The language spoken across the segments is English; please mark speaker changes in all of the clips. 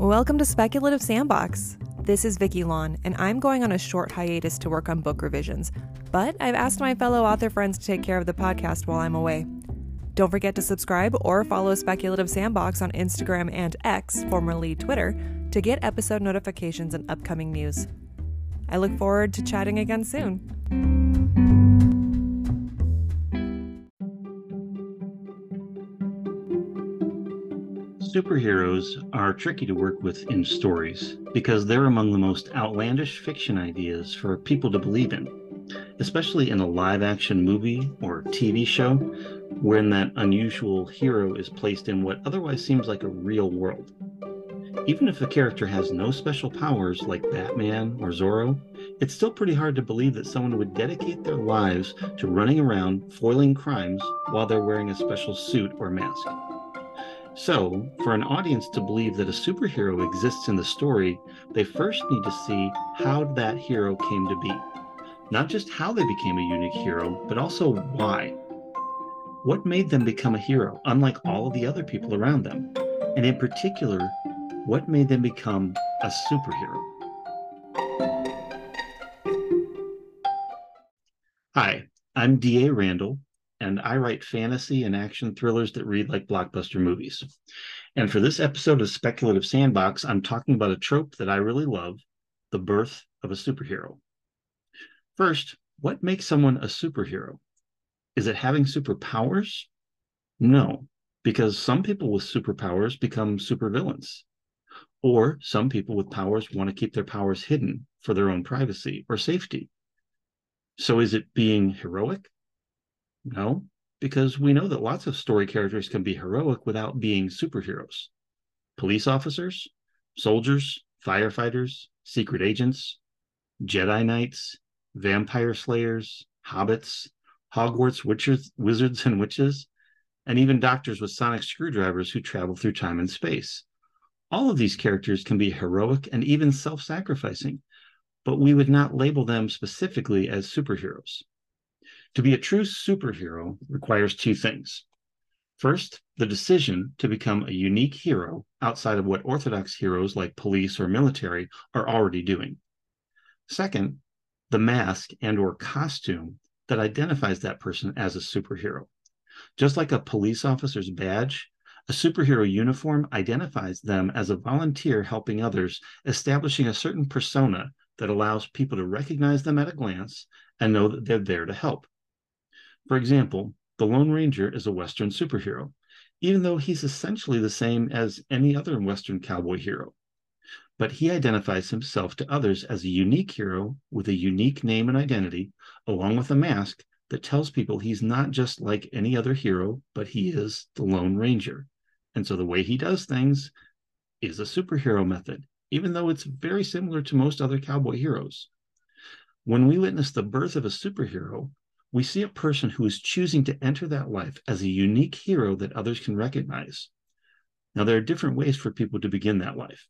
Speaker 1: Welcome to Speculative Sandbox. This is Vicky Lawn, and I'm going on a short hiatus to work on book revisions, but I've asked my fellow author friends to take care of the podcast while I'm away. Don't forget to subscribe or follow Speculative Sandbox on Instagram and X, formerly Twitter, to get episode notifications and upcoming news. I look forward to chatting again soon.
Speaker 2: Superheroes are tricky to work with in stories because they're among the most outlandish fiction ideas for people to believe in, especially in a live-action movie or TV show, when that unusual hero is placed in what otherwise seems like a real world. Even if the character has no special powers like Batman or Zorro, it's still pretty hard to believe that someone would dedicate their lives to running around foiling crimes while they're wearing a special suit or mask. So, for an audience to believe that a superhero exists in the story, they first need to see how that hero came to be. Not just how they became a unique hero, but also why. What made them become a hero, unlike all of the other people around them? And in particular, what made them become a superhero? Hi, I'm D.A. Randall, and I write fantasy and action thrillers that read like blockbuster movies. And for this episode of Speculative Sandbox, I'm talking about a trope that I really love, the birth of a superhero. First, what makes someone a superhero? Is it having superpowers? No, because some people with superpowers become supervillains. Or some people with powers want to keep their powers hidden for their own privacy or safety. So is it being heroic? No, because we know that lots of story characters can be heroic without being superheroes. Police officers, soldiers, firefighters, secret agents, Jedi Knights, vampire slayers, hobbits, Hogwarts wizards and witches, and even doctors with sonic screwdrivers who travel through time and space. All of these characters can be heroic and even self-sacrificing, but we would not label them specifically as superheroes. To be a true superhero requires two things. First, the decision to become a unique hero outside of what orthodox heroes like police or military are already doing. Second, the mask and/or costume that identifies that person as a superhero. Just like a police officer's badge, a superhero uniform identifies them as a volunteer helping others, establishing a certain persona that allows people to recognize them at a glance and know that they're there to help. For example, the Lone Ranger is a Western superhero, even though he's essentially the same as any other Western cowboy hero. But he identifies himself to others as a unique hero with a unique name and identity, along with a mask that tells people he's not just like any other hero, but he is the Lone Ranger. And so the way he does things is a superhero method, even though it's very similar to most other cowboy heroes. When we witness the birth of a superhero, we see a person who is choosing to enter that life as a unique hero that others can recognize. Now, there are different ways for people to begin that life.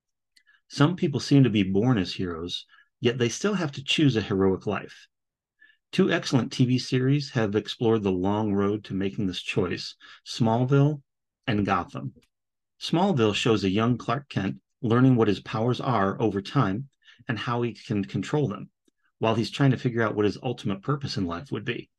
Speaker 2: Some people seem to be born as heroes, yet they still have to choose a heroic life. Two excellent TV series have explored the long road to making this choice, Smallville and Gotham. Smallville shows a young Clark Kent learning what his powers are over time and how he can control them, while he's trying to figure out what his ultimate purpose in life would be.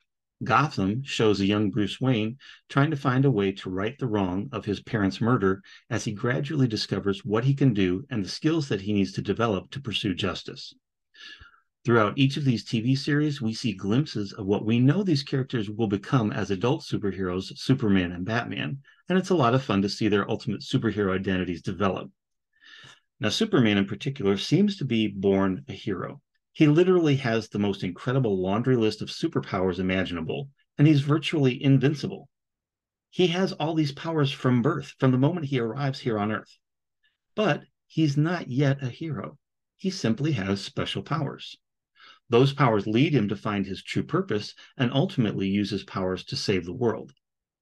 Speaker 2: Gotham shows a young Bruce Wayne trying to find a way to right the wrong of his parents' murder as he gradually discovers what he can do and the skills that he needs to develop to pursue justice. Throughout each of these TV series, we see glimpses of what we know these characters will become as adult superheroes, Superman and Batman, and it's a lot of fun to see their ultimate superhero identities develop. Now, Superman in particular seems to be born a hero. He literally has the most incredible laundry list of superpowers imaginable, and he's virtually invincible. He has all these powers from birth, from the moment he arrives here on Earth. But he's not yet a hero. He simply has special powers. Those powers lead him to find his true purpose and ultimately use his powers to save the world.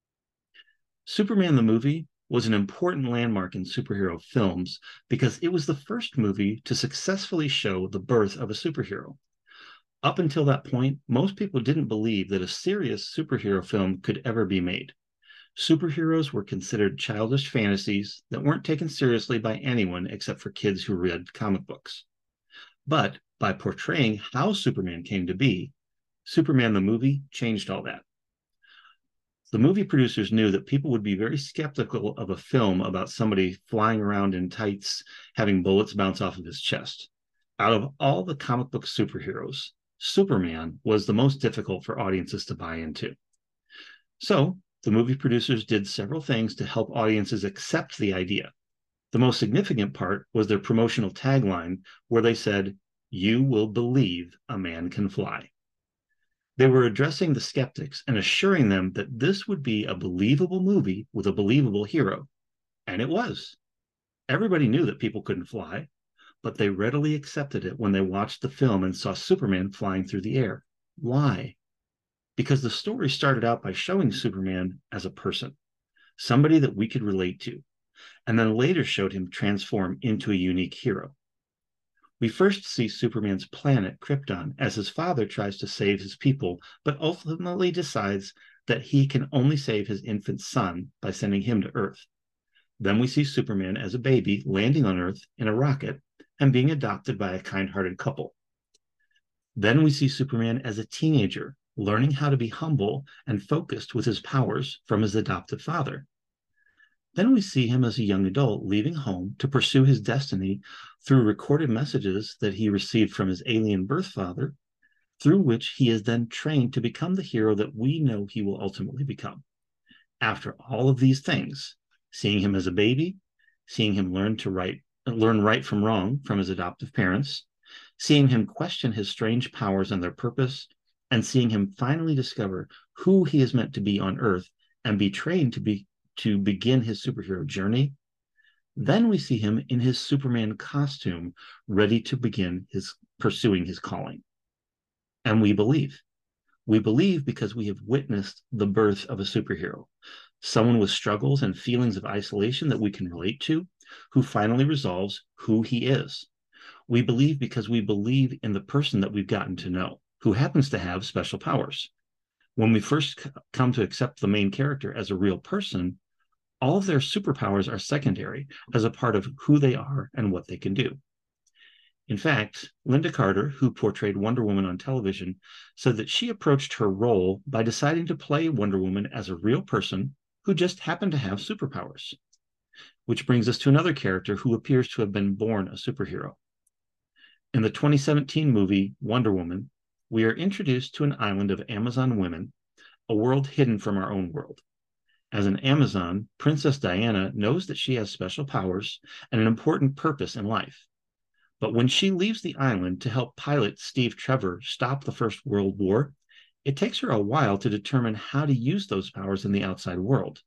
Speaker 2: Superman the movie was an important landmark in superhero films because it was the first movie to successfully show the birth of a superhero. Up until that point, most people didn't believe that a serious superhero film could ever be made. Superheroes were considered childish fantasies that weren't taken seriously by anyone except for kids who read comic books. But by portraying how Superman came to be, Superman the movie changed all that. The movie producers knew that people would be very skeptical of a film about somebody flying around in tights, having bullets bounce off of his chest. Out of all the comic book superheroes, Superman was the most difficult for audiences to buy into. So the movie producers did several things to help audiences accept the idea. The most significant part was their promotional tagline, where they said, "You will believe a man can fly." They were addressing the skeptics and assuring them that this would be a believable movie with a believable hero. And it was. Everybody knew that people couldn't fly, but they readily accepted it when they watched the film and saw Superman flying through the air. Why? Because the story started out by showing Superman as a person, somebody that we could relate to, and then later showed him transform into a unique hero. We first see Superman's planet, Krypton, as his father tries to save his people, but ultimately decides that he can only save his infant son by sending him to Earth. Then we see Superman as a baby landing on Earth in a rocket and being adopted by a kind-hearted couple. Then we see Superman as a teenager, learning how to be humble and focused with his powers from his adoptive father. Then we see him as a young adult leaving home to pursue his destiny through recorded messages that he received from his alien birth father, through which he is then trained to become the hero that we know he will ultimately become. After all of these things, seeing him as a baby, seeing him learn right from wrong from his adoptive parents, seeing him question his strange powers and their purpose, and seeing him finally discover who he is meant to be on Earth and be trained to begin his superhero journey, then we see him in his Superman costume, ready to begin pursuing his calling. And we believe. We believe because we have witnessed the birth of a superhero, someone with struggles and feelings of isolation that we can relate to, who finally resolves who he is. We believe because we believe in the person that we've gotten to know, who happens to have special powers. When we first come to accept the main character as a real person, all of their superpowers are secondary as a part of who they are and what they can do. In fact, Lynda Carter, who portrayed Wonder Woman on television, said that she approached her role by deciding to play Wonder Woman as a real person who just happened to have superpowers. Which brings us to another character who appears to have been born a superhero. In the 2017 movie Wonder Woman, we are introduced to an island of Amazon women, a world hidden from our own world. As an Amazon, Princess Diana knows that she has special powers and an important purpose in life. But when she leaves the island to help pilot Steve Trevor stop the First World War, it takes her a while to determine how to use those powers in the outside world.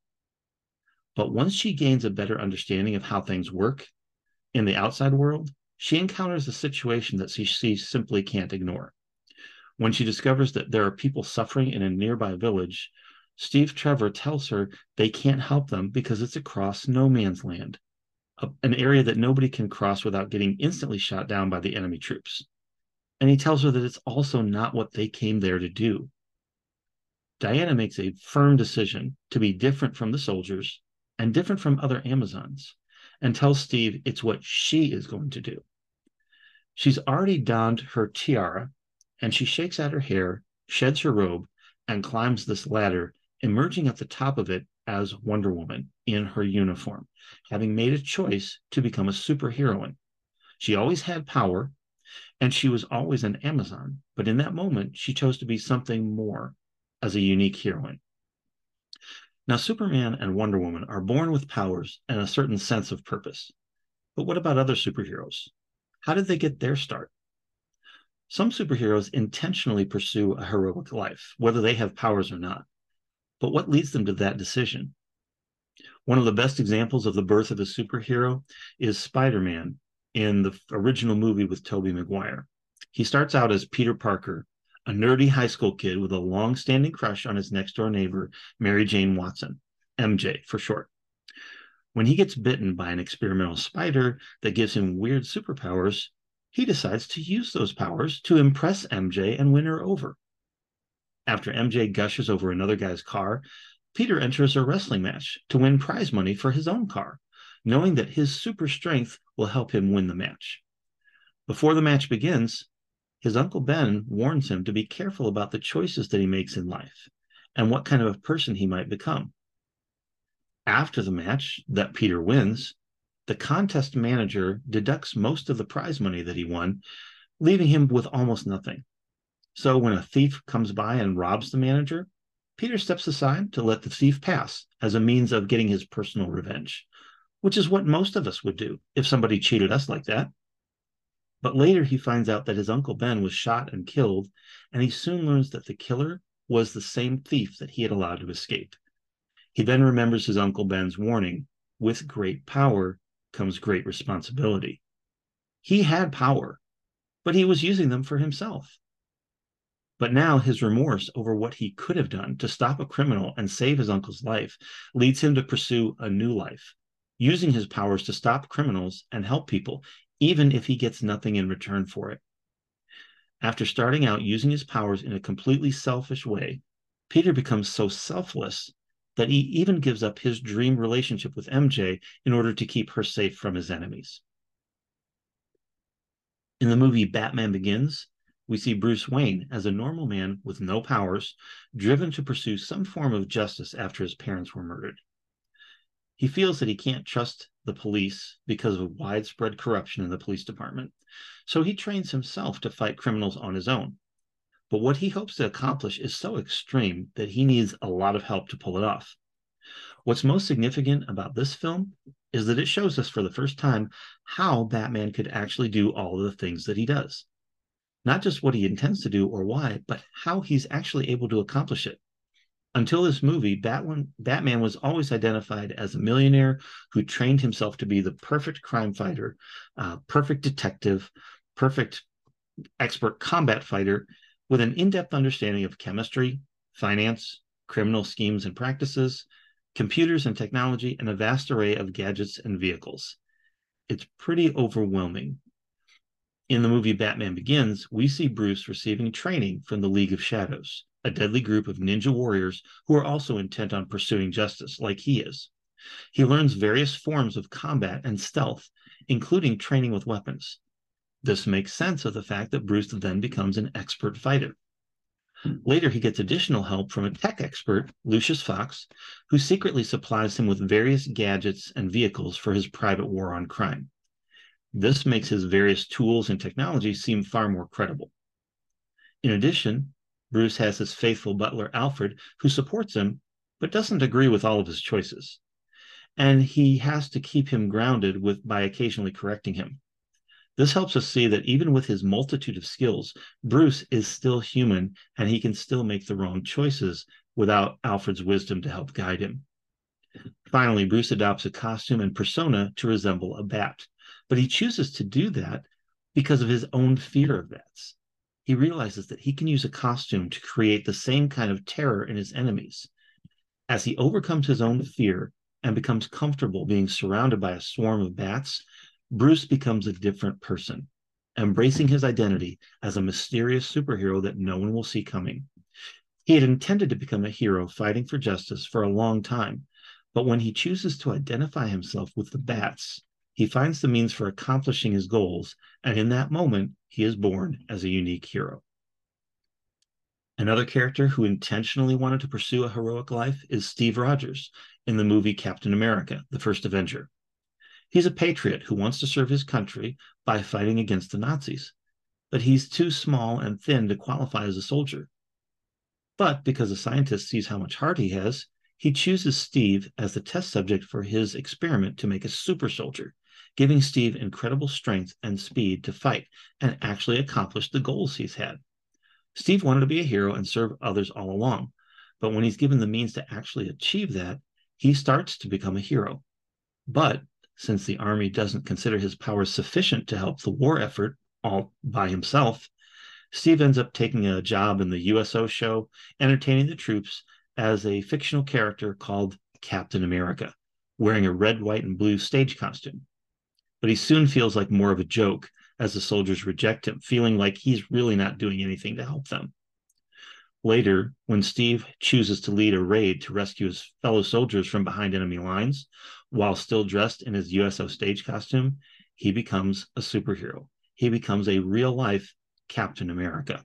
Speaker 2: But once she gains a better understanding of how things work in the outside world, she encounters a situation that she simply can't ignore. When she discovers that there are people suffering in a nearby village, Steve Trevor tells her they can't help them because it's across no man's land, an area that nobody can cross without getting instantly shot down by the enemy troops. And he tells her that it's also not what they came there to do. Diana makes a firm decision to be different from the soldiers and different from other Amazons, and tells Steve it's what she is going to do. She's already donned her tiara, and she shakes out her hair, sheds her robe, and climbs this ladder, emerging at the top of it as Wonder Woman in her uniform, having made a choice to become a superheroine. She always had power, and she was always an Amazon, but in that moment, she chose to be something more as a unique heroine. Now, Superman and Wonder Woman are born with powers and a certain sense of purpose. But what about other superheroes? How did they get their start? Some superheroes intentionally pursue a heroic life, whether they have powers or not. But what leads them to that decision? One of the best examples of the birth of a superhero is Spider-Man in the original movie with Tobey Maguire. He starts out as Peter Parker, a nerdy high school kid with a long-standing crush on his next-door neighbor, Mary Jane Watson, MJ for short. When he gets bitten by an experimental spider that gives him weird superpowers, he decides to use those powers to impress MJ and win her over. After MJ gushes over another guy's car, Peter enters a wrestling match to win prize money for his own car, knowing that his super strength will help him win the match. Before the match begins, his Uncle Ben warns him to be careful about the choices that he makes in life and what kind of a person he might become. After the match that Peter wins, the contest manager deducts most of the prize money that he won, leaving him with almost nothing. So when a thief comes by and robs the manager, Peter steps aside to let the thief pass as a means of getting his personal revenge, which is what most of us would do if somebody cheated us like that. But later he finds out that his Uncle Ben was shot and killed, and he soon learns that the killer was the same thief that he had allowed to escape. He then remembers his Uncle Ben's warning, with great power comes great responsibility. He had power, but he was using them for himself. But now his remorse over what he could have done to stop a criminal and save his uncle's life leads him to pursue a new life, using his powers to stop criminals and help people, even if he gets nothing in return for it. After starting out using his powers in a completely selfish way, Peter becomes so selfless that he even gives up his dream relationship with MJ in order to keep her safe from his enemies. In the movie Batman Begins, we see Bruce Wayne as a normal man with no powers, driven to pursue some form of justice after his parents were murdered. He feels that he can't trust the police because of widespread corruption in the police department, so he trains himself to fight criminals on his own. But what he hopes to accomplish is so extreme that he needs a lot of help to pull it off. What's most significant about this film is that it shows us for the first time how Batman could actually do all of the things that he does. Not just what he intends to do or why, but how he's actually able to accomplish it. Until this movie, Batman was always identified as a millionaire who trained himself to be the perfect crime fighter, perfect detective, perfect expert combat fighter with an in-depth understanding of chemistry, finance, criminal schemes and practices, computers and technology, and a vast array of gadgets and vehicles. It's pretty overwhelming. In the movie Batman Begins, we see Bruce receiving training from the League of Shadows, a deadly group of ninja warriors who are also intent on pursuing justice, like he is. He learns various forms of combat and stealth, including training with weapons. This makes sense of the fact that Bruce then becomes an expert fighter. Later, he gets additional help from a tech expert, Lucius Fox, who secretly supplies him with various gadgets and vehicles for his private war on crime. This makes his various tools and technologies seem far more credible. In addition, Bruce has his faithful butler, Alfred, who supports him, but doesn't agree with all of his choices. And he has to keep him grounded by occasionally correcting him. This helps us see that even with his multitude of skills, Bruce is still human and he can still make the wrong choices without Alfred's wisdom to help guide him. Finally, Bruce adopts a costume and persona to resemble a bat, but he chooses to do that because of his own fear of bats. He realizes that he can use a costume to create the same kind of terror in his enemies. As he overcomes his own fear and becomes comfortable being surrounded by a swarm of bats, Bruce becomes a different person, embracing his identity as a mysterious superhero that no one will see coming. He had intended to become a hero fighting for justice for a long time, but when he chooses to identify himself with the bats, he finds the means for accomplishing his goals, and in that moment, he is born as a unique hero. Another character who intentionally wanted to pursue a heroic life is Steve Rogers in the movie Captain America, The First Avenger. He's a patriot who wants to serve his country by fighting against the Nazis, but he's too small and thin to qualify as a soldier. But because a scientist sees how much heart he has, he chooses Steve as the test subject for his experiment to make a super soldier, giving Steve incredible strength and speed to fight and actually accomplish the goals he's had. Steve wanted to be a hero and serve others all along, but when he's given the means to actually achieve that, he starts to become a hero. But since the army doesn't consider his powers sufficient to help the war effort all by himself, Steve ends up taking a job in the USO show, entertaining the troops as a fictional character called Captain America, wearing a red, white, and blue stage costume. But he soon feels like more of a joke as the soldiers reject him, feeling like he's really not doing anything to help them. Later, when Steve chooses to lead a raid to rescue his fellow soldiers from behind enemy lines, while still dressed in his USO stage costume, he becomes a superhero. He becomes a real-life Captain America.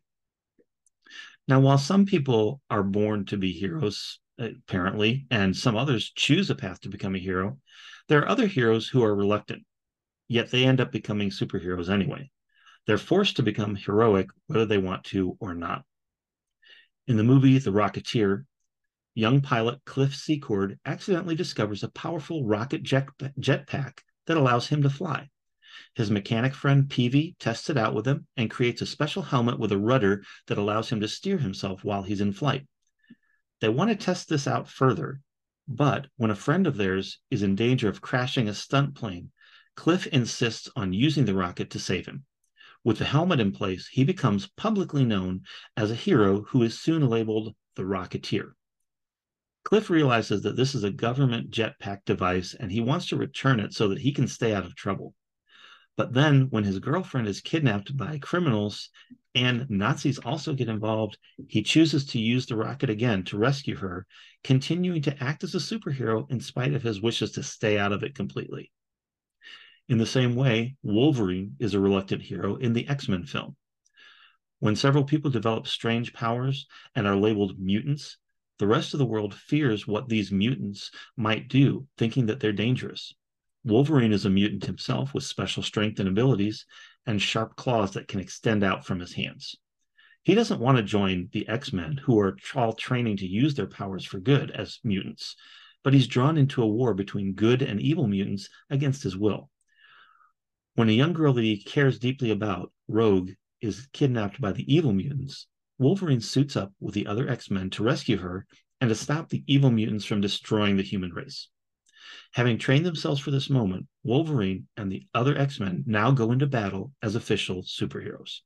Speaker 2: Now, while some people are born to be heroes, apparently, and some others choose a path to become a hero, there are other heroes who are reluctant, yet they end up becoming superheroes anyway. They're forced to become heroic whether they want to or not. In the movie The Rocketeer, young pilot Cliff Secord accidentally discovers a powerful rocket jetpack that allows him to fly. His mechanic friend Peavy tests it out with him and creates a special helmet with a rudder that allows him to steer himself while he's in flight. They want to test this out further, but when a friend of theirs is in danger of crashing a stunt plane, Cliff insists on using the rocket to save him. With the helmet in place, he becomes publicly known as a hero who is soon labeled the Rocketeer. Cliff realizes that this is a government jetpack device and he wants to return it so that he can stay out of trouble. But then, when his girlfriend is kidnapped by criminals and Nazis also get involved, he chooses to use the rocket again to rescue her, continuing to act as a superhero in spite of his wishes to stay out of it completely. In the same way, Wolverine is a reluctant hero in the X-Men film. When several people develop strange powers and are labeled mutants, the rest of the world fears what these mutants might do, thinking that they're dangerous. Wolverine is a mutant himself with special strength and abilities and sharp claws that can extend out from his hands. He doesn't want to join the X-Men, who are all training to use their powers for good as mutants, but he's drawn into a war between good and evil mutants against his will. When a young girl that he cares deeply about, Rogue, is kidnapped by the evil mutants, Wolverine suits up with the other X-Men to rescue her and to stop the evil mutants from destroying the human race. Having trained themselves for this moment, Wolverine and the other X-Men now go into battle as official superheroes.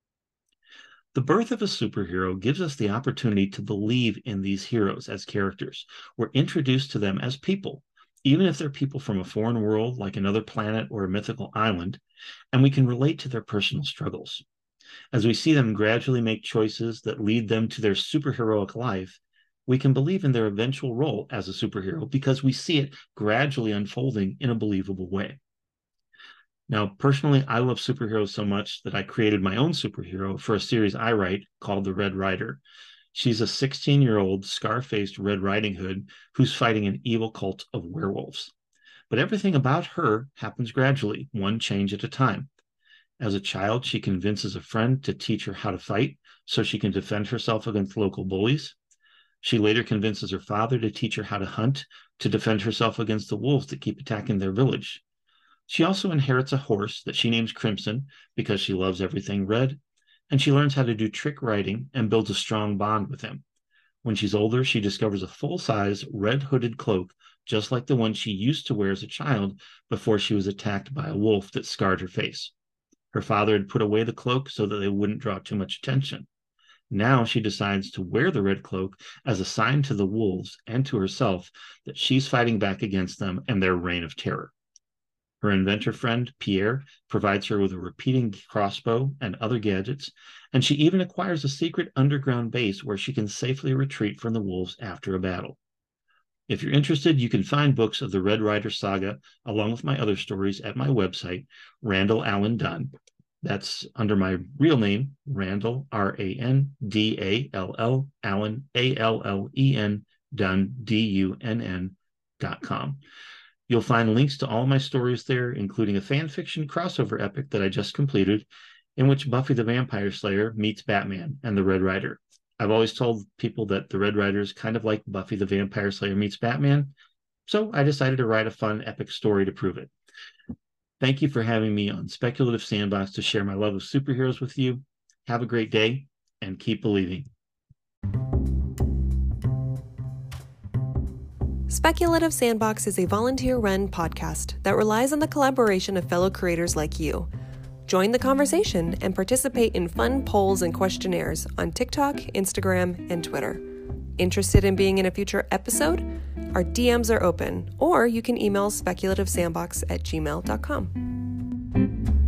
Speaker 2: The birth of a superhero gives us the opportunity to believe in these heroes as characters. We're introduced to them as people, even if they're people from a foreign world like another planet or a mythical island, and we can relate to their personal struggles. As we see them gradually make choices that lead them to their superheroic life, we can believe in their eventual role as a superhero because we see it gradually unfolding in a believable way. Now, personally, I love superheroes so much that I created my own superhero for a series I write called The Red Rider. She's a 16-year-old scar-faced Red Riding Hood who's fighting an evil cult of werewolves. But everything about her happens gradually, one change at a time. As a child, she convinces a friend to teach her how to fight so she can defend herself against local bullies. She later convinces her father to teach her how to hunt to defend herself against the wolves that keep attacking their village. She also inherits a horse that she names Crimson because she loves everything red, and she learns how to do trick riding and builds a strong bond with him. When she's older, she discovers a full-size red hooded cloak just like the one she used to wear as a child before she was attacked by a wolf that scarred her face. Her father had put away the cloak so that they wouldn't draw too much attention. Now she decides to wear the red cloak as a sign to the wolves and to herself that she's fighting back against them and their reign of terror. Her inventor friend, Pierre, provides her with a repeating crossbow and other gadgets, and she even acquires a secret underground base where she can safely retreat from the wolves after a battle. If you're interested, you can find books of the Red Rider saga along with my other stories at my website, Randall Allen Dunn. That's under my real name, Randall, R-A-N-D-A-L-L, Allen, A-L-L-E-N, Dunn, D-U-N-N.com. You'll find links to all my stories there, including a fan fiction crossover epic that I just completed, in which Buffy the Vampire Slayer meets Batman and the Red Rider. I've always told people that the Red Rider is kind of like Buffy the Vampire Slayer meets Batman, so I decided to write a fun epic story to prove it. Thank you for having me on Speculative Sandbox to share my love of superheroes with you. Have a great day and keep believing.
Speaker 1: Speculative Sandbox is a volunteer-run podcast that relies on the collaboration of fellow creators like you. Join the conversation and participate in fun polls and questionnaires on TikTok, Instagram, and Twitter. Interested in being in a future episode? Our DMs are open, or you can email speculativesandbox@gmail.com.